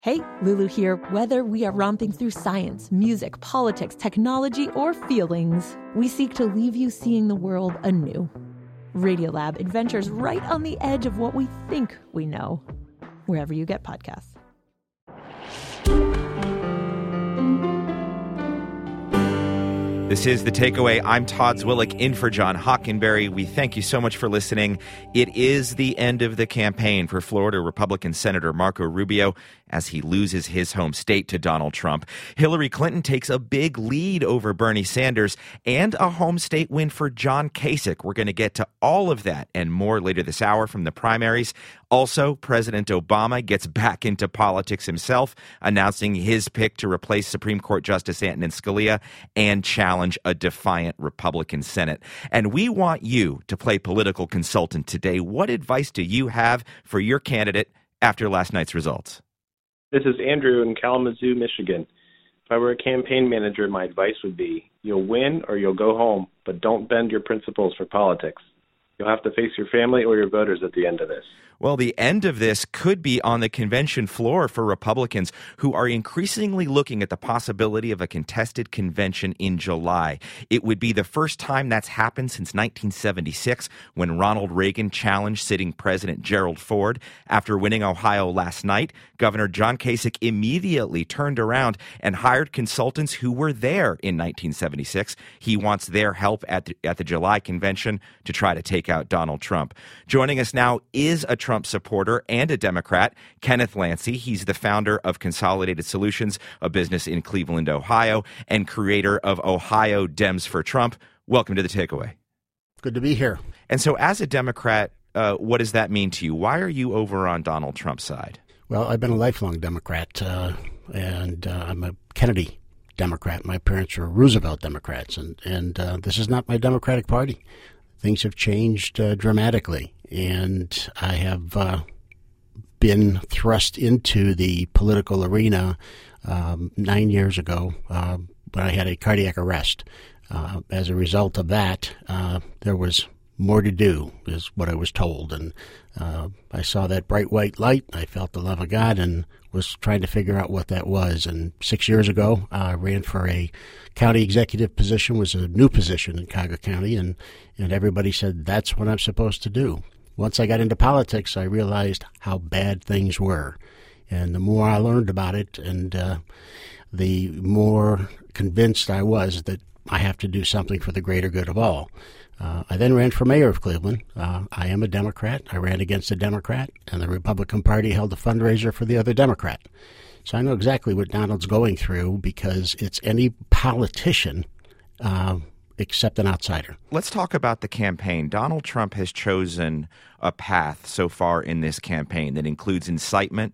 Hey, Lulu here. Whether we are romping through science, music, politics, technology, or feelings, we seek to leave you seeing the world anew. Radiolab adventures right on the edge of what we think we know, wherever you get podcasts. This is The Takeaway. I'm Todd Zwillich, in for John Hockenberry. We thank you so much for listening. It is the end of the campaign for Florida Republican Senator Marco Rubio as he loses his home state to Donald Trump. Hillary Clinton takes a big lead over Bernie Sanders and a home state win for John Kasich. We're going to get to all of that and more later this hour from the primaries. Also, President Obama gets back into politics himself, announcing his pick to replace Supreme Court Justice Antonin Scalia and challenge a defiant Republican Senate. And we want you to play political consultant today. What advice do you have for your candidate after last night's results? This is Andrew in Kalamazoo, Michigan. If I were a campaign manager, my advice would be, you'll win or you'll go home, but don't bend your principles for politics. You'll have to face your family or your voters at the end of this. Well, the end of this could be on the convention floor for Republicans who are increasingly looking at the possibility of a contested convention in July. It would be the first time that's happened since 1976 when Ronald Reagan challenged sitting President Gerald Ford. After winning Ohio last night, Governor John Kasich immediately turned around and hired consultants who were there in 1976. He wants their help at the July convention to try to take out Donald Trump. Joining us now is a Trump supporter and a Democrat, Kenneth Lancy. He's the founder of Consolidated Solutions, a business in Cleveland, Ohio, and creator of Ohio Dems for Trump. Welcome to The Takeaway. Good to be here. And so as a Democrat, what does that mean to you? Why are you over on Donald Trump's side? Well, I've been a lifelong Democrat, and I'm a Kennedy Democrat. My parents were Roosevelt Democrats, and this is not my Democratic Party. Things have changed dramatically, and I have been thrust into the political arena 9 years ago when I had a cardiac arrest. As a result of that, there was more to do, is what I was told. And I saw that bright white light. I felt the love of God and was trying to figure out what that was. And 6 years ago, I ran for a county executive position, was a new position in Cuyahoga County, and everybody said, that's what I'm supposed to do. Once I got into politics, I realized how bad things were. And the more I learned about it, and the more convinced I was that I have to do something for the greater good of all. I then ran for mayor of Cleveland. I am a Democrat. I ran against a Democrat, and the Republican Party held a fundraiser for the other Democrat. So I know exactly what Donald's going through because it's any politician except an outsider. Let's talk about the campaign. Donald Trump has chosen a path so far in this campaign that includes incitement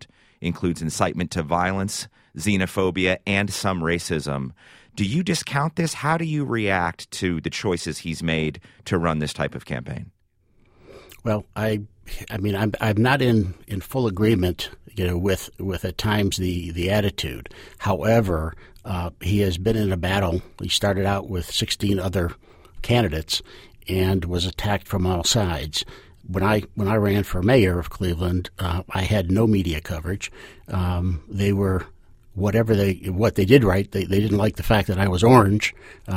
to violence, xenophobia, and some racism. Do you discount this? How do you react to the choices he's made to run this type of campaign? Well, I mean, I'm not in full agreement, with at times the attitude. However, he has been in a battle. He started out with 16 other candidates and was attacked from all sides. When I ran for mayor of Cleveland, I had no media coverage. They were what they did right. They didn't like the fact that I was orange,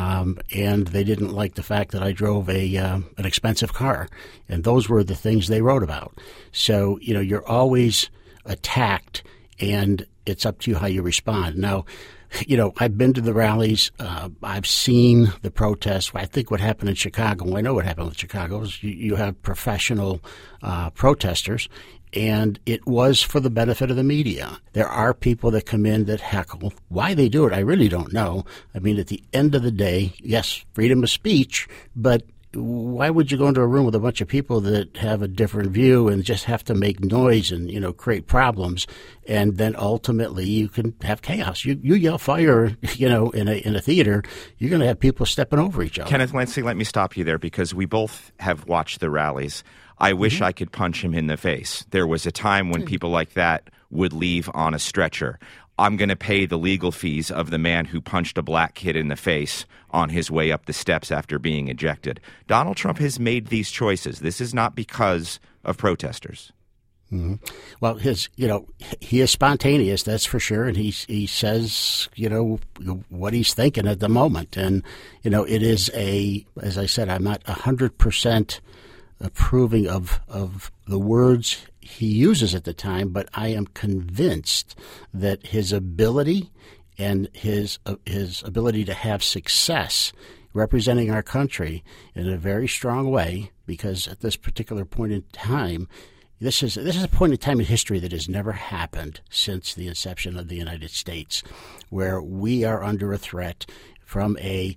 and they didn't like the fact that I drove an expensive car, and those were the things they wrote about. So you're always attacked, and it's up to you how you respond. Now, I've been to the rallies. I've seen the protests. I think what happened in Chicago, I know what happened in Chicago, is you have professional protesters, and it was for the benefit of the media. There are people that come in that heckle. Why they do it, I really don't know. I mean, at the end of the day, yes, freedom of speech, but why would you go into a room with a bunch of people that have a different view and just have to make noise and, create problems, and then ultimately you can have chaos? You yell fire, in a theater, you're going to have people stepping over each other. Kenneth Lancy, let me stop you there because we both have watched the rallies. I wish I could punch him in the face. There was a time when people like that would leave on a stretcher. I'm going to pay the legal fees of the man who punched a black kid in the face on his way up the steps after being ejected. Donald Trump has made these choices. This is not because of protesters. Mm-hmm. Well, he is spontaneous, that's for sure, and he says, what he's thinking at the moment, and it is as I said, I'm not 100% approving of the words he uses at the time, but I am convinced that his ability and his ability to have success representing our country in a very strong way, because at this particular point in time, this is a point in time in history that has never happened since the inception of the United States, where we are under a threat from a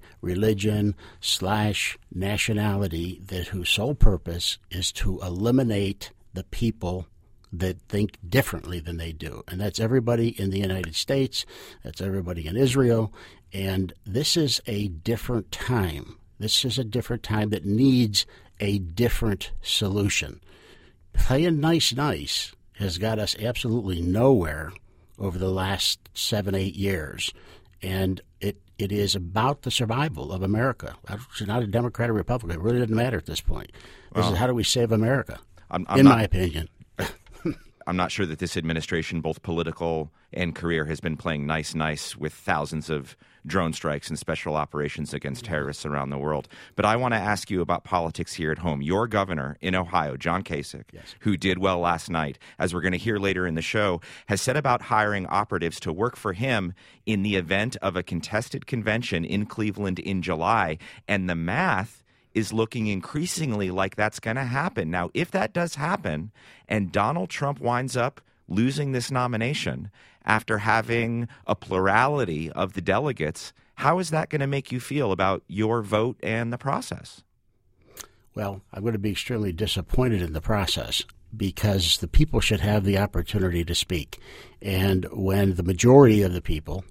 religion/nationality whose sole purpose is to eliminate the people that think differently than they do. And that's everybody in the United States, that's everybody in Israel, and this is a different time. This is a different time that needs a different solution. Playing nice has got us absolutely nowhere over the last 7-8 years, and it is about the survival of America. It's not a Democrat or Republican. It really doesn't matter at this point. This is how do we save America, my opinion. I'm not sure that this administration, both political and career, has been playing nice with thousands of drone strikes and special operations against terrorists around the world. But I want to ask you about politics here at home. Your governor in Ohio, John Kasich, yes, who did well last night, as we're going to hear later in the show, has set about hiring operatives to work for him in the event of a contested convention in Cleveland in July. And the math is looking increasingly like that's going to happen. Now, if that does happen and Donald Trump winds up losing this nomination after having a plurality of the delegates, how is that going to make you feel about your vote and the process? Well, I'm going to be extremely disappointed in the process, because the people should have the opportunity to speak. And when the majority of the people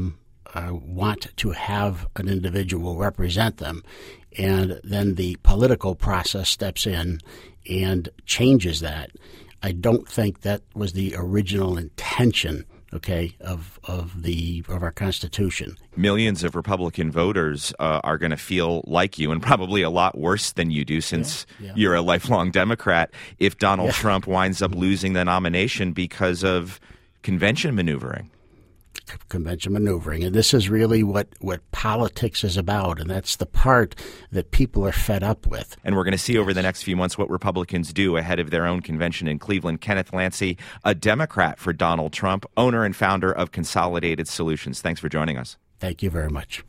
want to have an individual represent them, and then the political process steps in and changes that, I don't think that was the original intention, of our Constitution. Millions of Republican voters are going to feel like you, and probably a lot worse than you do, since you're a lifelong Democrat, if Donald Trump winds up losing the nomination because of convention maneuvering. And this is really what politics is about, and that's the part that people are fed up with. And we're going to see over the next few months what Republicans do ahead of their own convention in Cleveland. Kenneth Lancy, a Democrat for Donald Trump, owner and founder of Consolidated Solutions. Thanks for joining us. Thank you very much.